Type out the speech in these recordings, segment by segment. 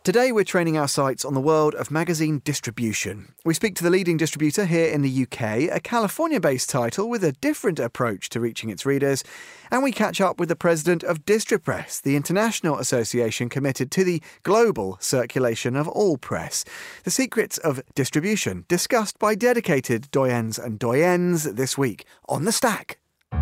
Today we're training our sights on the world of magazine distribution. We speak to the leading distributor here in the UK, a California-based title with a different approach to reaching its readers, and we catch up with the president of Distripress, the international association committed to the global circulation of all press. The secrets of distribution discussed by dedicated doyens and doyennes this week on The Stack.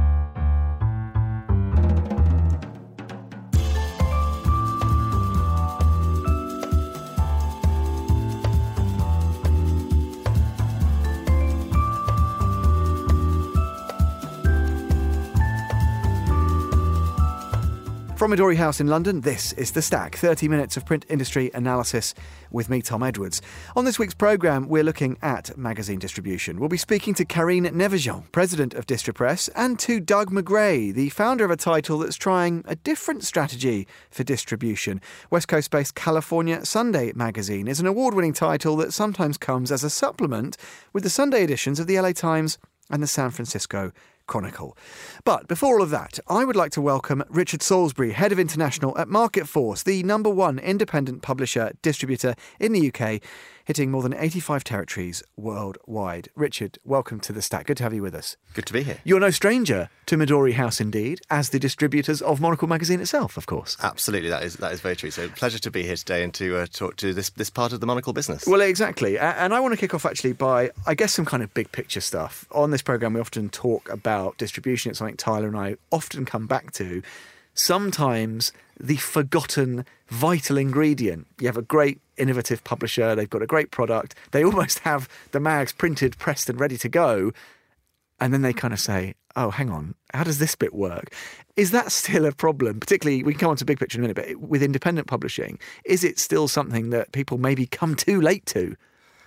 From Midori House in London, this is The Stack, 30 minutes of print industry analysis with me, Tom Edwards. On this week's programme, we're looking at magazine distribution. We'll be speaking to Karine Neverjean, president of Distripress, and to Doug McGray, the founder of a title that's trying a different strategy for distribution. West Coast-based California Sunday magazine is an award-winning title that sometimes comes as a supplement with the Sunday editions of the LA Times and the San Francisco Chronicle. But before all of that, I would like to welcome Richard Salisbury, Head of International at Market Force, the number one independent publisher distributor in the UK, hitting more than 85 territories worldwide. Richard, welcome to The Stack. Good to have you with us. Good to be here. You're no stranger to Midori House indeed, as the distributors of Monocle magazine itself, of course. Absolutely, that is very true. So pleasure to be here today and to talk to this part of the Monocle business. Well, exactly. And I want to kick off actually by, I guess, some kind of big picture stuff. On this programme, we often talk about distribution. It's something Tyler and I often come back to. Sometimes the forgotten vital ingredient. You have a great innovative publisher, they've got a great product, they almost have the mags printed, pressed and ready to go, and then they kind of say, oh, hang on, how does this bit work? Is that still a problem? Particularly, we can come on to big picture in a minute, but with independent publishing, is it still something that people maybe come too late to?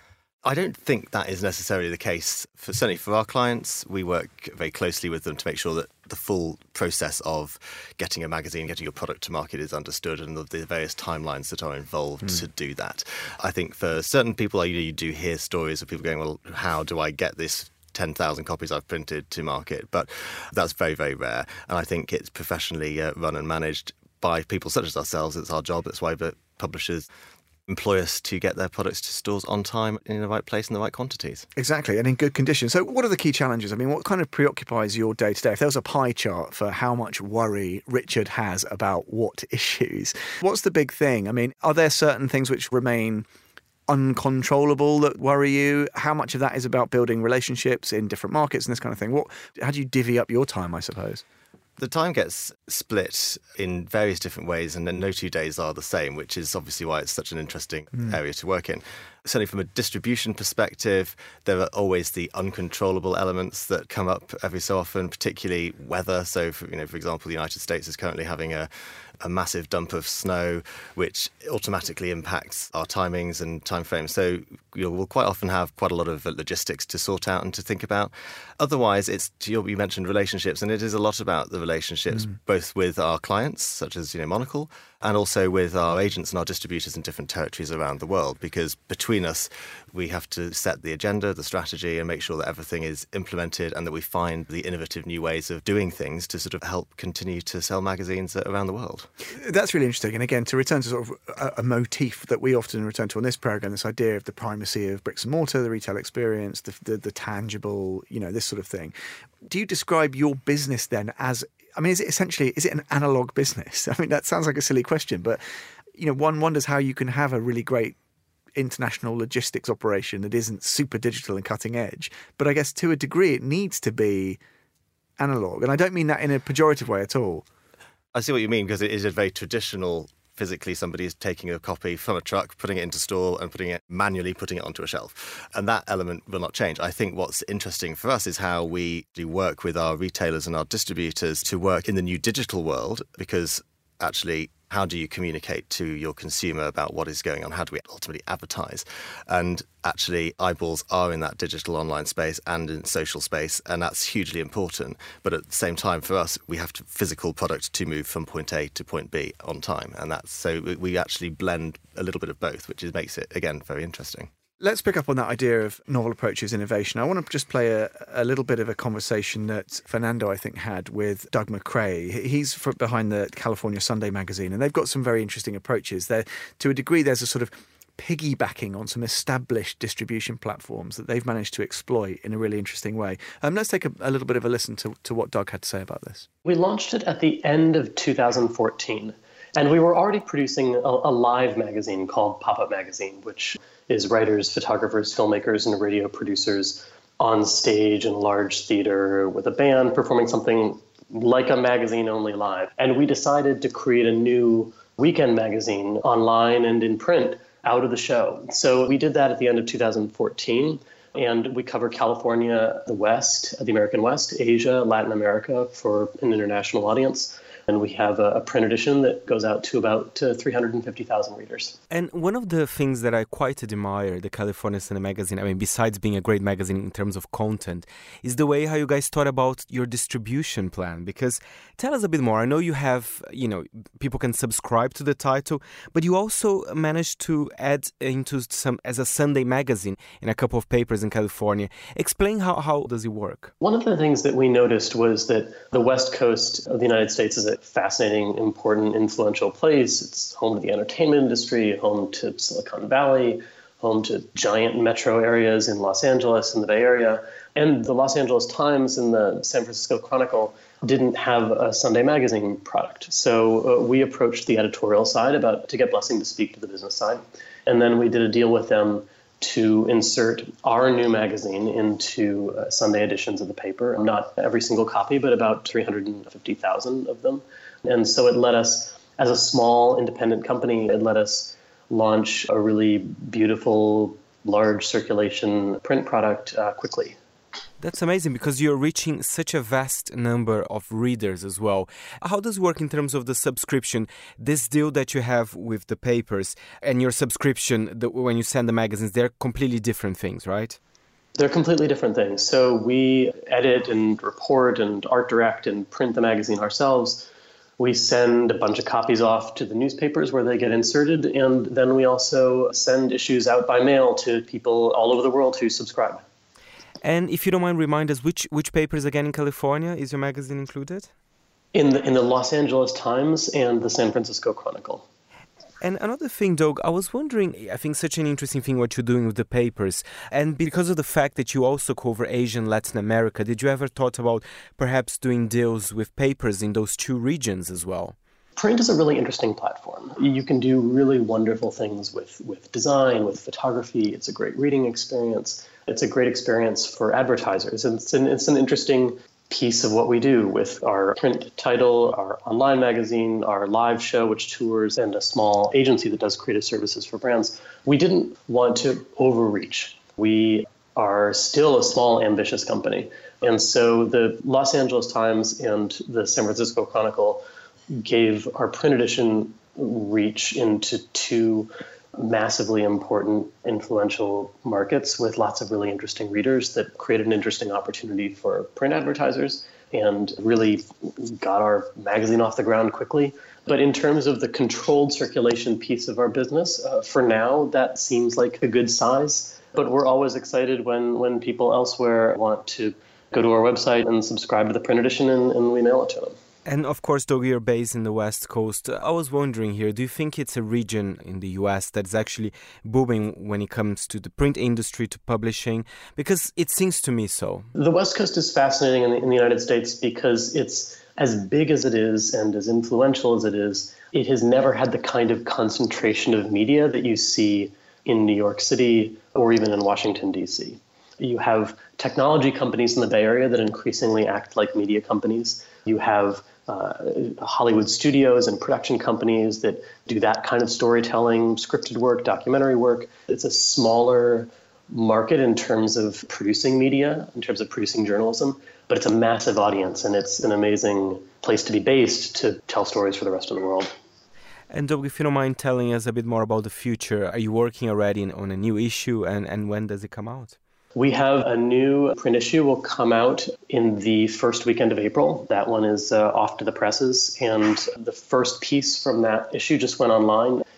I don't think that is necessarily the case. Certainly for our clients, we work very closely with them to make sure that the full process of getting a magazine, getting your product to market is understood, and the various timelines that are involved to do that. I think for certain people, you do hear stories of people going, well, how do I get this 10,000 copies I've printed to market? But that's very, very rare. And I think it's professionally run and managed by people such as ourselves. It's our job. It's why the publishers employ us to get their products to stores on time, in the right place, in the right quantities. Exactly, and in good condition. So what are the key challenges? I mean, what kind of preoccupies your day-to-day? If there was a pie chart for how much worry Richard has about what issues, what's the big thing? I mean, are there certain things which remain uncontrollable that worry you? How much of that is about building relationships in different markets and this kind of thing? How do you divvy up your time, I suppose? The time gets split in various different ways, and then no 2 days are the same, which is obviously why it's such an interesting area to work in. Certainly from a distribution perspective, there are always the uncontrollable elements that come up every so often, particularly weather. So, for example, the United States is currently having a massive dump of snow, which automatically impacts our timings and timeframes. So we'll quite often have quite a lot of logistics to sort out and to think about. Otherwise, you mentioned relationships, and it is a lot about the relationships, both with our clients, such as Monocle, and also with our agents and our distributors in different territories around the world, because between us, we have to set the agenda, the strategy, and make sure that everything is implemented and that we find the innovative new ways of doing things to sort of help continue to sell magazines around the world. That's really interesting. And again, to return to sort of a motif that we often return to on this programme, this idea of the primacy of bricks and mortar, the retail experience, the tangible, this sort of thing. Do you describe your business then as, is it an analogue business? I mean, that sounds like a silly question, but, one wonders how you can have a really great international logistics operation that isn't super digital and cutting edge. But I guess to a degree it needs to be analogue. And I don't mean that in a pejorative way at all. I see what you mean, because it is a very traditional, physically somebody is taking a copy from a truck, putting it into store and manually putting it onto a shelf. And that element will not change. I think what's interesting for us is how we do work with our retailers and our distributors to work in the new digital world, because actually, how do you communicate to your consumer about what is going on? How do we ultimately advertise? And actually, eyeballs are in that digital online space and in social space, and that's hugely important. But at the same time, for us, we have physical product to move from point A to point B on time. And so we actually blend a little bit of both, which makes it, again, very interesting. Let's pick up on that idea of novel approaches innovation. I want to just play a little bit of a conversation that Fernando, I think, had with Doug McRae. He's behind the California Sunday magazine, and they've got some very interesting approaches. To a degree, there's a sort of piggybacking on some established distribution platforms that they've managed to exploit in a really interesting way. Let's take a little bit of a listen to what Doug had to say about this. We launched it at the end of 2014, and we were already producing a live magazine called Pop-Up Magazine, which is writers, photographers, filmmakers, and radio producers on stage in a large theater with a band performing something like a magazine only live. And we decided to create a new weekend magazine online and in print out of the show. So we did that at the end of 2014, and we cover California, the West, the American West, Asia, Latin America for an international audience. And we have a print edition that goes out to about 350,000 readers. And one of the things that I quite admire, the California Sunday magazine, I mean, besides being a great magazine in terms of content, is the way how you guys thought about your distribution plan. Because tell us a bit more. I know you have, people can subscribe to the title, but you also managed to add into some as a Sunday magazine in a couple of papers in California. Explain how does it work? One of the things that we noticed was that the West Coast of the United States is a fascinating, important, influential place. It's home to the entertainment industry, home to Silicon Valley, home to giant metro areas in Los Angeles and the Bay Area. And the Los Angeles Times and the San Francisco Chronicle didn't have a Sunday magazine product. So we approached the editorial side to get blessing to speak to the business side. And then we did a deal with them to insert our new magazine into Sunday editions of the paper. Not every single copy, but about 350,000 of them. And so it let us, as a small independent company, it let us launch a really beautiful, large circulation print product quickly. That's amazing because you're reaching such a vast number of readers as well. How does it work in terms of the subscription? This deal that you have with the papers and your subscription, when you send the magazines, they're completely different things, right? They're completely different things. So we edit and report and art direct and print the magazine ourselves. We send a bunch of copies off to the newspapers where they get inserted, and then we also send issues out by mail to people all over the world who subscribe. And if you don't mind, remind us which papers again in California is your magazine included? In the Los Angeles Times and the San Francisco Chronicle. And another thing, Doug, I was wondering, I think such an interesting thing what you're doing with the papers. And because of the fact that you also cover Asia and Latin America, did you ever thought about perhaps doing deals with papers in those two regions as well? Print is a really interesting platform. You can do really wonderful things with design, with photography. It's a great reading experience. It's a great experience for advertisers. And it's an interesting piece of what we do with our print title, our online magazine, our live show, which tours, and a small agency that does creative services for brands. We didn't want to overreach. We are still a small, ambitious company. And so the Los Angeles Times and the San Francisco Chronicle gave our print edition reach into two massively important, influential markets with lots of really interesting readers that created an interesting opportunity for print advertisers and really got our magazine off the ground quickly. But in terms of the controlled circulation piece of our business, for now, that seems like a good size. But we're always excited when people elsewhere want to go to our website and subscribe to the print edition, and we mail it to them. And of course, Doug, you're based in the West Coast. I was wondering here, do you think it's a region in the US that's actually booming when it comes to the print industry, to publishing? Because it seems to me so. The West Coast is fascinating in the United States because it's as big as it is and as influential as it is. It has never had the kind of concentration of media that you see in New York City or even in Washington, D.C. You have technology companies in the Bay Area that increasingly act like media companies. You have Hollywood studios and production companies that do that kind of storytelling, scripted work, documentary work. It's a smaller market in terms of producing media, in terms of producing journalism, but it's a massive audience, and it's an amazing place to be based to tell stories for the rest of the world. And Doug, if you don't mind telling us a bit more about the future, are you working already on a new issue, and when does it come out? We have a new print issue will come out in the first weekend of April. That one is off to the presses, and the first piece from that issue just went online.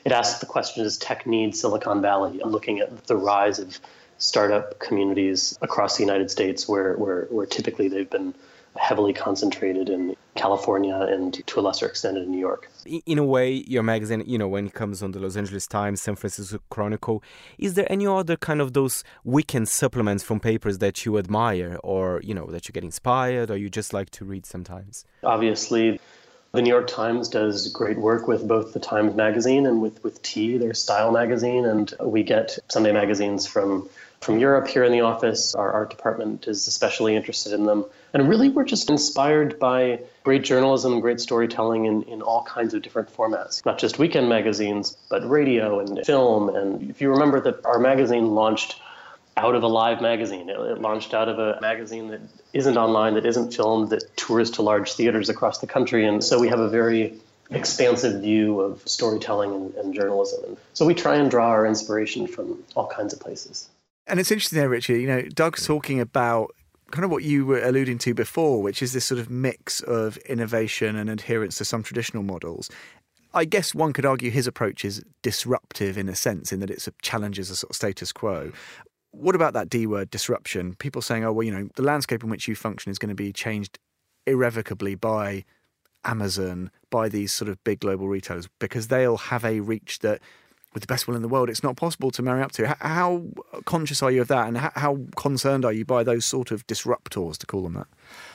it asks the question, does tech need Silicon Valley? I'm looking at the rise of startup communities across the United States where typically they've been heavily concentrated in California and to a lesser extent in New York. In a way, your magazine, when it comes on the Los Angeles Times, San Francisco Chronicle, is there any other kind of those weekend supplements from papers that you admire or, that you get inspired or you just like to read sometimes? Obviously, the New York Times does great work with both the Times Magazine and with T, their style magazine, and we get Sunday magazines from Europe here in the office. Our art department is especially interested in them. And really, we're just inspired by great journalism, great storytelling in all kinds of different formats, not just weekend magazines, but radio and film. And if you remember that our magazine launched out of a live magazine. It launched out of a magazine that isn't online, that isn't filmed, that tours to large theaters across the country. And so we have a very expansive view of storytelling and journalism. And so we try and draw our inspiration from all kinds of places. And it's interesting there, Richard, Doug's talking about kind of what you were alluding to before, which is this sort of mix of innovation and adherence to some traditional models. I guess one could argue his approach is disruptive in a sense, in that it challenges a sort of status quo. What about that D word, disruption? People saying, the landscape in which you function is going to be changed irrevocably by Amazon, by these sort of big global retailers, because they'll have a reach that, with the best will in the world, it's not possible to marry up to. How conscious are you of that, and how concerned are you by those sort of disruptors, to call them that?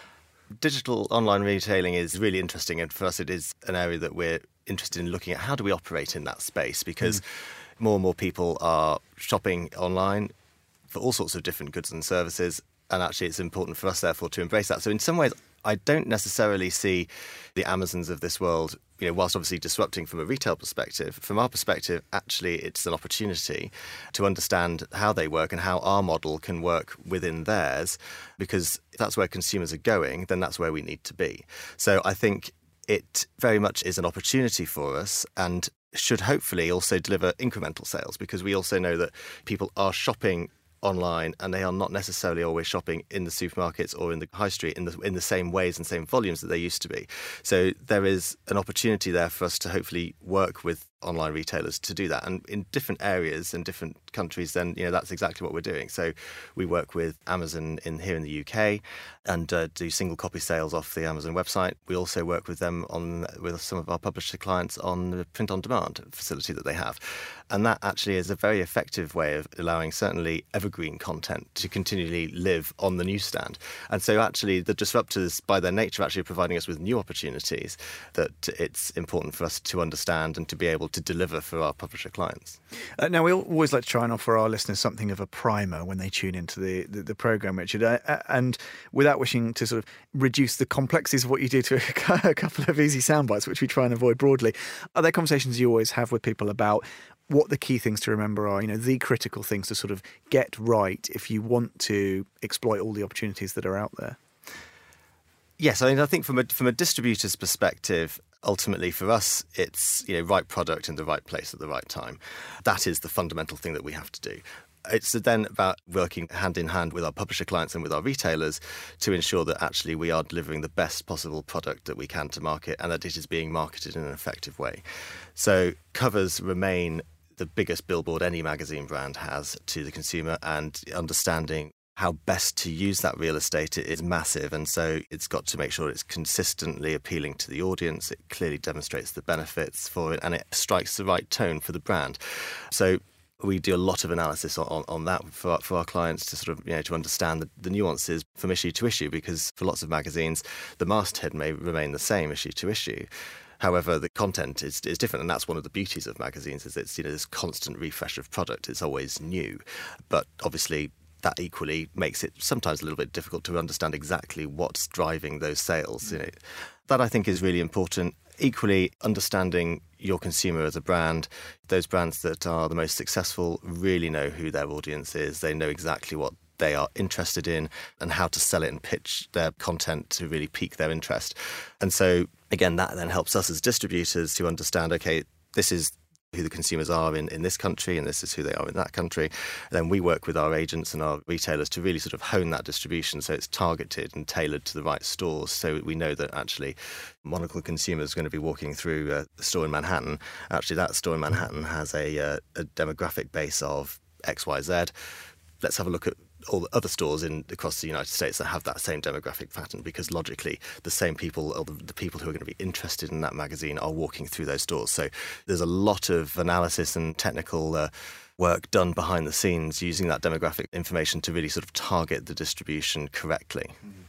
Digital online retailing is really interesting, and for us it is an area that we're interested in looking at. How do we operate in that space? Because more and more people are shopping online for all sorts of different goods and services, and actually it's important for us, therefore, to embrace that. So in some ways, I don't necessarily see the Amazons of this world, whilst obviously disrupting from a retail perspective. From our perspective, actually, it's an opportunity to understand how they work and how our model can work within theirs, because if that's where consumers are going, then that's where we need to be. So I think it very much is an opportunity for us and should hopefully also deliver incremental sales, because we also know that people are shopping online and they are not necessarily always shopping in the supermarkets or in the high street in the same ways and same volumes that they used to be. So there is an opportunity there for us to hopefully work with online retailers to do that, and in different areas and different countries, then that's exactly what we're doing. So we work with Amazon here in the UK and do single copy sales off the Amazon website. We also work with them with some of our publisher clients on the print on demand facility that they have, and that actually is a very effective way of allowing certainly evergreen content to continually live on the newsstand. And so actually the disruptors, by their nature, actually are providing us with new opportunities that it's important for us to understand and to be able to deliver for our publisher clients. Now, we always like to try and offer our listeners something of a primer when they tune into the programme, Richard, and without wishing to sort of reduce the complexities of what you do to a couple of easy sound bites, which we try and avoid broadly. Are there conversations you always have with people about what the key things to remember are, the critical things to sort of get right if you want to exploit all the opportunities that are out there? Yes, I think from a distributor's perspective, ultimately for us, it's right product in the right place at the right time. That is the fundamental thing that we have to do. It's then about working hand in hand with our publisher clients and with our retailers to ensure that actually we are delivering the best possible product that we can to market, and that it is being marketed in an effective way. So covers remain the biggest billboard any magazine brand has to the consumer, and understanding how best to use that real estate is massive. And so it's got to make sure it's consistently appealing to the audience. It clearly demonstrates the benefits for it, and it strikes the right tone for the brand. So we do a lot of analysis on that for our clients to sort of, to understand the nuances from issue to issue, because for lots of magazines, the masthead may remain the same issue to issue. However, the content is different, and that's one of the beauties of magazines, is it's this constant refresh of product. It's always new. But obviously, that equally makes it sometimes a little bit difficult to understand exactly what's driving those sales. That I think is really important. Equally, understanding your consumer as a brand. Those brands that are the most successful really know who their audience is. They know exactly what they are interested in and how to sell it and pitch their content to really pique their interest. And so, again, that then helps us as distributors to understand, okay, this is who the consumers are in this country, and this is who they are in that country. Then we work with our agents and our retailers to really sort of hone that distribution so it's targeted and tailored to the right stores. So we know that actually Monocle consumers are going to be walking through a store in Manhattan. Actually, that store in Manhattan has a demographic base of XYZ. Let's have a look at all the other stores across the United States that have that same demographic pattern, because logically the same people, or the people who are going to be interested in that magazine, are walking through those stores. So there's a lot of analysis and technical work done behind the scenes using that demographic information to really sort of target the distribution correctly.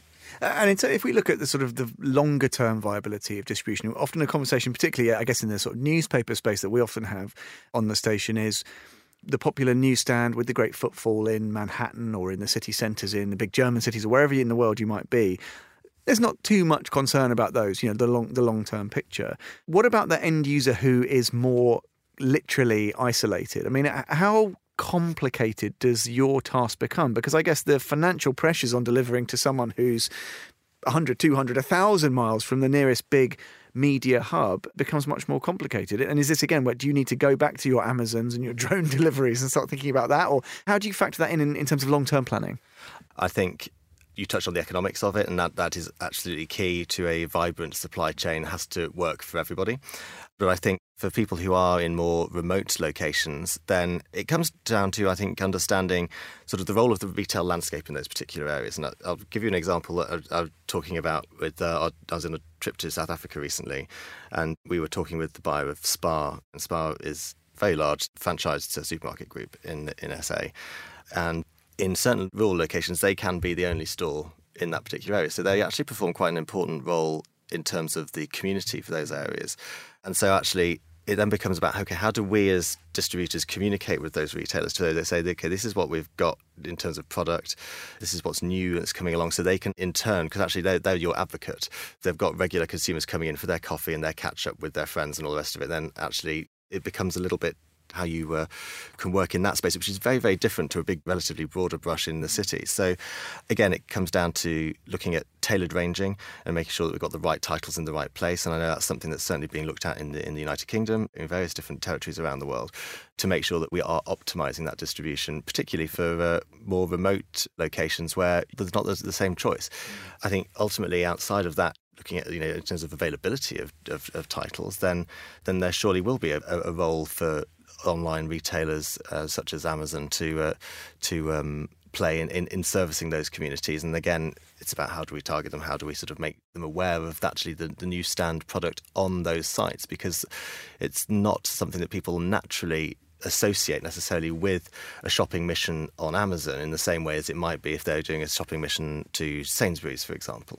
And if we look at the sort of the longer term viability of distribution, often a conversation, particularly I guess in the sort of newspaper space that we often have on the station, is the popular newsstand with the great footfall in Manhattan or in the city centres in the big German cities or wherever in the world you might be. There's not too much concern about those, the long-term picture. What about the end user who is more literally isolated? I mean, how complicated does your task become? Because I guess the financial pressures on delivering to someone who's 100, 200, 1,000 miles from the nearest big media hub becomes much more complicated. And is this, again, where do you need to go back to your Amazons and your drone deliveries and start thinking about that? Or how do you factor that in terms of long-term planning? I think you touched on the economics of it, and that is absolutely key to a vibrant supply chain. It has to work for everybody. But I think for people who are in more remote locations, then it comes down to, I think, understanding sort of the role of the retail landscape in those particular areas. And I'll give you an example that I was talking about with, I was on a trip to South Africa recently, and we were talking with the buyer of Spar. And Spar is a very large franchised supermarket group in SA. And in certain rural locations, they can be the only store in that particular area. So they actually perform quite an important role in terms of the community for those areas. And so actually it then becomes about, okay, how do we as distributors communicate with those retailers so they say, okay, this is what we've got in terms of product, this is what's new that's coming along, so they can in turn, because actually they're your advocate, they've got regular consumers coming in for their coffee and their catch up with their friends and all the rest of it, then actually it becomes a little bit how you can work in that space, which is very, very different to a big, relatively broader brush in the city. So again, it comes down to looking at tailored ranging and making sure that we've got the right titles in the right place. And I know that's something that's certainly being looked at in the United Kingdom, in various different territories around the world, to make sure that we are optimising that distribution, particularly for more remote locations where there's not the same choice. I think ultimately outside of that, looking at, in terms of availability of titles, then there surely will be a role for online retailers such as Amazon to play in servicing those communities. And again, it's about how do we target them, how do we sort of make them aware of actually the newsstand product on those sites, because it's not something that people naturally associate necessarily with a shopping mission on Amazon in the same way as it might be if they're doing a shopping mission to Sainsbury's, for example.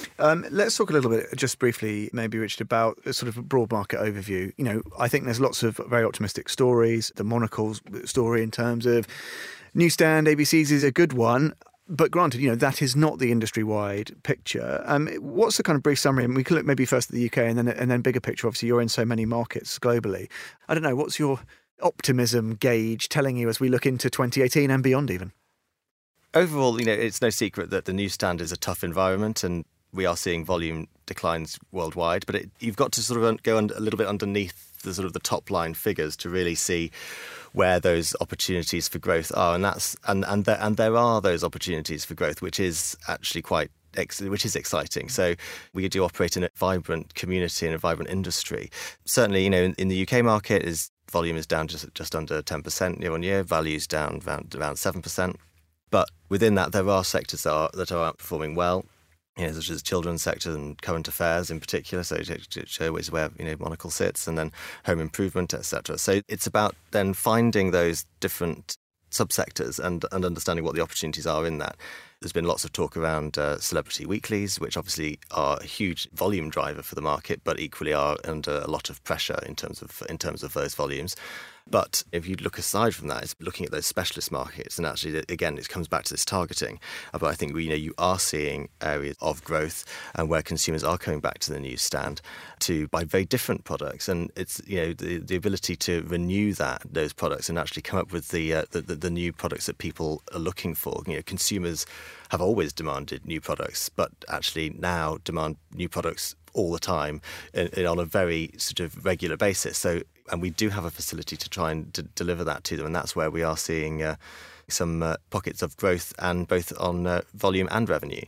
Let's talk a little bit, just briefly, maybe, Richard, about a sort of a broad market overview. I think there's lots of very optimistic stories. The Monocle's story in terms of newsstand ABCs is a good one. But granted, that is not the industry-wide picture. What's the kind of brief summary? And we can look maybe first at the UK and then bigger picture. Obviously, you're in so many markets globally. I don't know, what's your optimism gauge telling you as we look into 2018 and beyond even? Overall, it's no secret that the newsstand is a tough environment, and we are seeing volume declines worldwide, but you've got to sort of go a little bit underneath the sort of the top line figures to really see where those opportunities for growth are, and there are those opportunities for growth, which is actually which is exciting. So we do operate in a vibrant community and a vibrant industry. Certainly, in the UK market, volume is down just under 10% year on year, value's down around 7%. But within that, there are sectors that are outperforming well. Such as children's sector and current affairs in particular, so to show is where Monocle sits, and then home improvement, etc. So it's about then finding those different subsectors and understanding what the opportunities are in that. There's been lots of talk around celebrity weeklies, which obviously are a huge volume driver for the market, but equally are under a lot of pressure in terms of those volumes. But if you look aside from that, it's looking at those specialist markets, and actually, again, it comes back to this targeting. But I think you are seeing areas of growth and where consumers are coming back to the newsstand to buy very different products, and it's the ability to renew those products and actually come up with the new products that people are looking for. Consumers have always demanded new products, but actually now demand new products all the time on a very sort of regular basis. So And we do have a facility to try and deliver that to them. And that's where we are seeing some pockets of growth, and both on volume and revenue.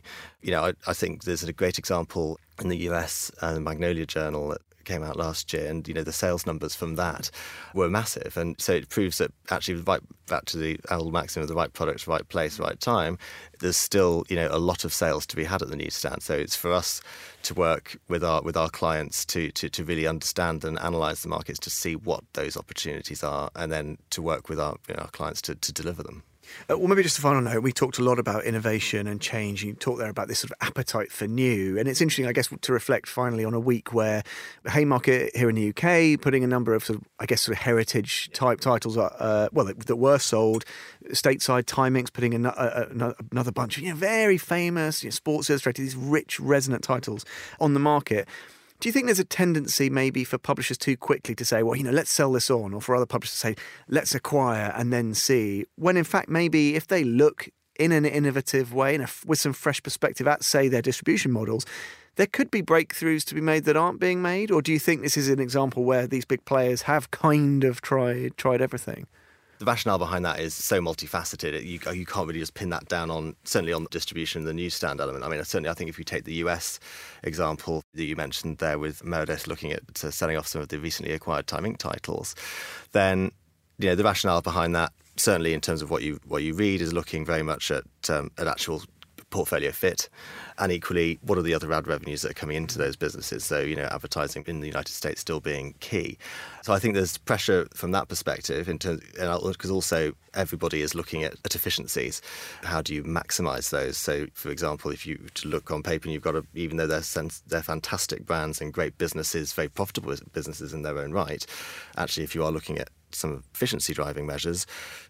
I think there's a great example in the US, the Magnolia Journal that came out last year, and the sales numbers from that were massive. And so it proves that actually, right back to the old maxim of the right product, right place, right time, there's still a lot of sales to be had at the newsstand. So it's for us to work with our clients to really understand and analyse the markets to see what those opportunities are, and then to work with our clients to deliver them. Well, maybe just a final note. We talked a lot about innovation and change. You talked there about this sort of appetite for new. And it's interesting, I guess, to reflect finally on a week where Haymarket here in the UK putting a number of sort of heritage type titles, that were sold. Stateside, Time Inc. putting another bunch of very famous Sports Illustrated, these rich, resonant titles on the market. Do you think there's a tendency maybe for publishers too quickly to say, well, let's sell this on, or for other publishers to say, let's acquire and then see, when in fact maybe if they look in an innovative way with some fresh perspective at, say, their distribution models, there could be breakthroughs to be made that aren't being made? Or do you think this is an example where these big players have kind of tried everything? The rationale behind that is so multifaceted. You can't really just pin that down certainly on the distribution and the newsstand element. I mean, certainly I think if you take the US example that you mentioned there with Meredith looking at selling off some of the recently acquired Time Inc. titles, then the rationale behind that, certainly in terms of what you read, is looking very much at actual portfolio fit, and equally, what are the other ad revenues that are coming into those businesses? So, advertising in the United States still being key. So I think there's pressure from that perspective, because also everybody is looking at efficiencies. How do you maximise those? So, for example, if you to look on paper, and you've got even though they're fantastic brands and great businesses, very profitable businesses in their own right, actually, if you are looking at some efficiency driving measures,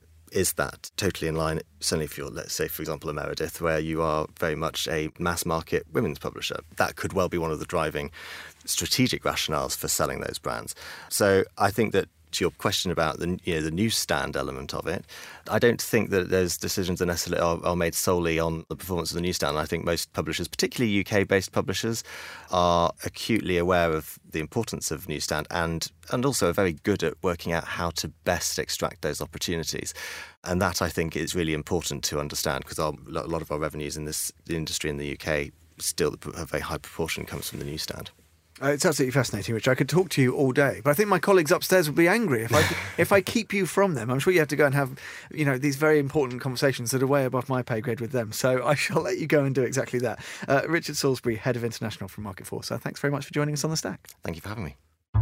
is that totally in line, certainly if you're, let's say, for example, a Meredith, where you are very much a mass market women's publisher? That could well be one of the driving strategic rationales for selling those brands. So I think that, to your question about the newsstand element of it, I don't think that those decisions are necessarily are made solely on the performance of the newsstand. I think most publishers, particularly UK-based publishers, are acutely aware of the importance of newsstand and also are very good at working out how to best extract those opportunities. And that, I think, is really important to understand, because a lot of our revenues in the industry in the UK, still a very high proportion comes from the newsstand. It's absolutely fascinating, Rich. I could talk to you all day, but I think my colleagues upstairs would be angry if I keep you from them. I'm sure you have to go and have these very important conversations that are way above my pay grade with them. So I shall let you go and do exactly that. Richard Salisbury, Head of International from Market Force. So thanks very much for joining us on The Stack. Thank you for having me.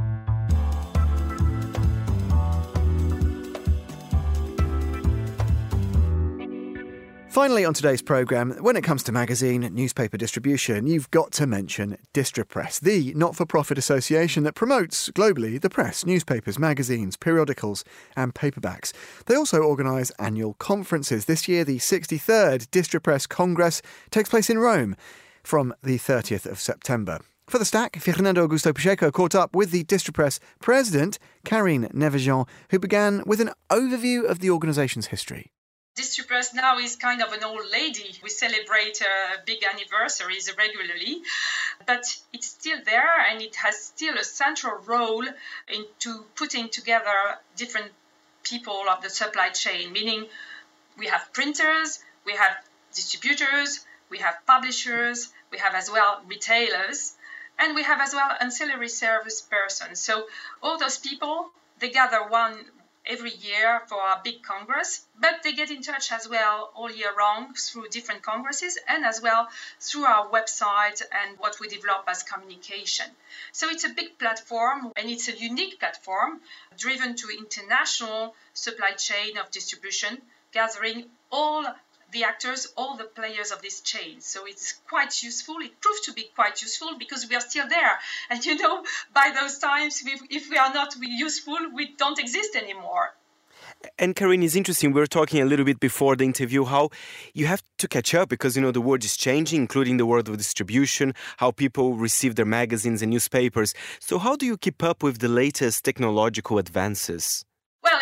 Finally, on today's programme, when it comes to magazine newspaper distribution, you've got to mention Distripress, the not-for-profit association that promotes globally the press, newspapers, magazines, periodicals and paperbacks. They also organise annual conferences. This year, the 63rd Distripress Congress takes place in Rome from the 30th of September. For The Stack, Fernando Augusto Pacheco caught up with the Distripress president, Karine Neverjean, who began with an overview of the organisation's history. Distripress now is kind of an old lady. We celebrate big anniversaries regularly, but it's still there, and it has still a central role into putting together different people of the supply chain, meaning we have printers, we have distributors, we have publishers, we have as well retailers, and we have as well ancillary service persons. So all those people, they gather every year for our big congress, but they get in touch as well all year long through different congresses and as well through our website and what we develop as communication. So it's a big platform, and it's a unique platform driven to international supply chain of distribution, gathering all the actors, all the players of this chain. So it's quite useful. It proved to be quite useful because we are still there. And by those times, if we are not useful, we don't exist anymore. And Karine, it's interesting, we were talking a little bit before the interview how you have to catch up because, the world is changing, including the world of distribution, how people receive their magazines and newspapers. So how do you keep up with the latest technological advances? Well, in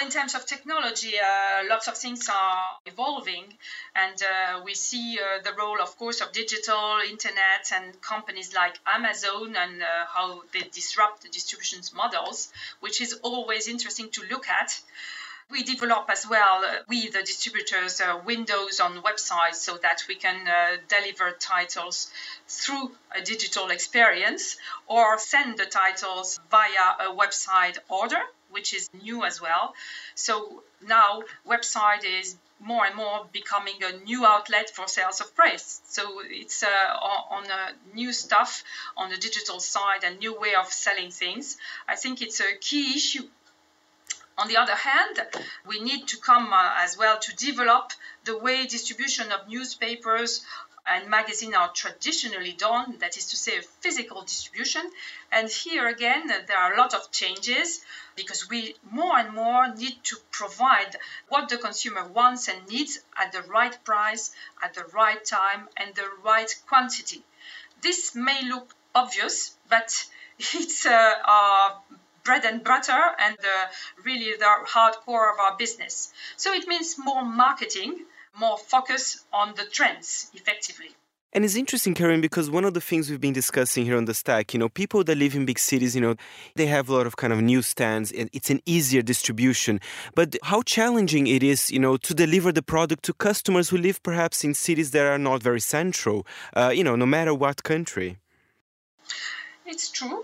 in terms of technology, lots of things are evolving, and we see the role, of course, of digital, internet, and companies like Amazon, and how they disrupt the distribution models, which is always interesting to look at. We develop as well, with the distributors, windows on websites so that we can deliver titles through a digital experience or send the titles via a website order, which is new as well. So now website is more and more becoming a new outlet for sales of press. So it's on new stuff on the digital side and new way of selling things. I think it's a key issue. On the other hand, we need to come as well to develop the way distribution of newspapers and magazines are traditionally done, that is to say, a physical distribution. And here again, there are a lot of changes because we more and more need to provide what the consumer wants and needs at the right price, at the right time, and the right quantity. This may look obvious, but it's bread and butter and really the hardcore of our business. So it means more marketing, more focus on the trends effectively. And it's interesting, Karine, because one of the things we've been discussing here on the Stack, people that live in big cities, they have a lot of kind of newsstands and it's an easier distribution. But how challenging it is, to deliver the product to customers who live perhaps in cities that are not very central, no matter what country. It's true,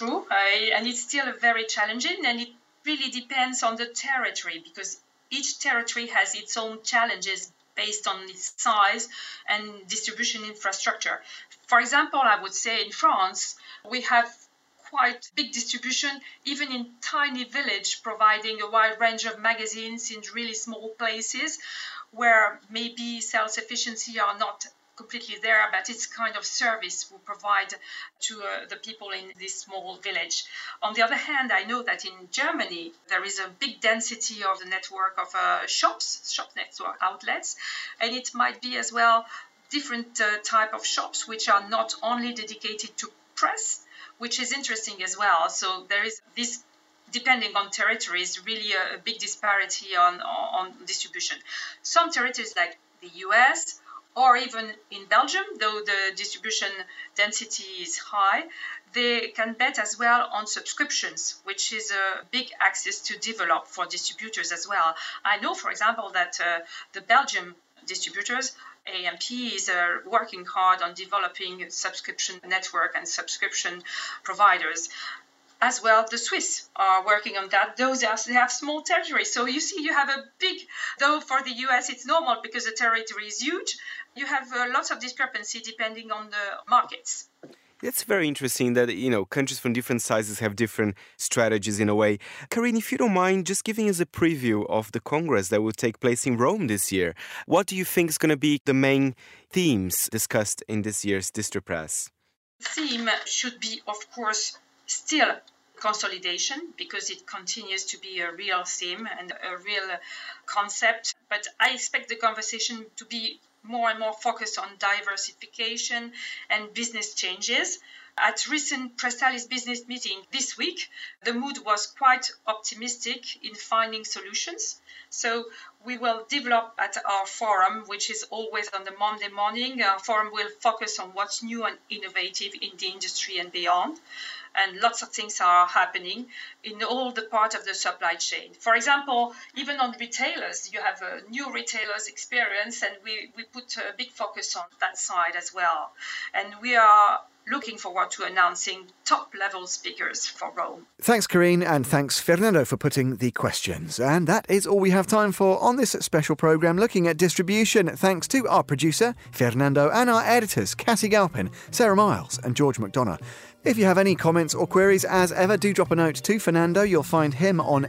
and it's still very challenging, and it really depends on the territory because each territory has its own challenges based on its size and distribution infrastructure. For example, I would say in France, we have quite big distribution, even in tiny village, providing a wide range of magazines in really small places where maybe sales efficiency are not completely there, but it's kind of service we provide to the people in this small village. On the other hand, I know that in Germany, there is a big density of the network of shop network outlets, and it might be as well different type of shops which are not only dedicated to press, which is interesting as well. So there is this, depending on territories, really a big disparity on distribution. Some territories like the US, or even in Belgium, though the distribution density is high, they can bet as well on subscriptions, which is a big axis to develop for distributors as well. I know, for example, that the Belgian distributors, AMP, is working hard on developing a subscription network and subscription providers. As well, the Swiss are working on that. They have small territories. So you see, you have a big, though for the US it's normal because the territory is huge, you have lots of discrepancy depending on the markets. It's very interesting that, countries from different sizes have different strategies in a way. Karine, if you don't mind, just giving us a preview of the Congress that will take place in Rome this year. What do you think is going to be the main themes discussed in this year's Distripress? The theme should be, of course, still consolidation, because it continues to be a real theme and a real concept. But I expect the conversation to be more and more focused on diversification and business changes. At recent Prestalis business meeting this week, the mood was quite optimistic in finding solutions. So we will develop at our forum, which is always on the Monday morning. Our forum will focus on what's new and innovative in the industry and beyond. And lots of things are happening in all the part of the supply chain. For example, even on retailers, you have a new retailers experience, and we put a big focus on that side as well. And we are looking forward to announcing top-level speakers for Rome. Thanks, Karine, and thanks, Fernando, for putting the questions. And that is all we have time for on this special programme looking at distribution. Thanks to our producer, Fernando, and our editors, Cassie Galpin, Sarah Miles and George McDonough. If you have any comments or queries, as ever, do drop a note to Fernando. You'll find him on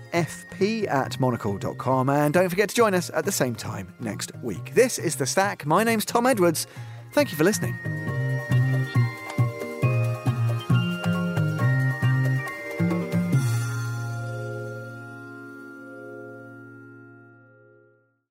fp@monocle.com. And don't forget to join us at the same time next week. This is The Stack. My name's Tom Edwards. Thank you for listening.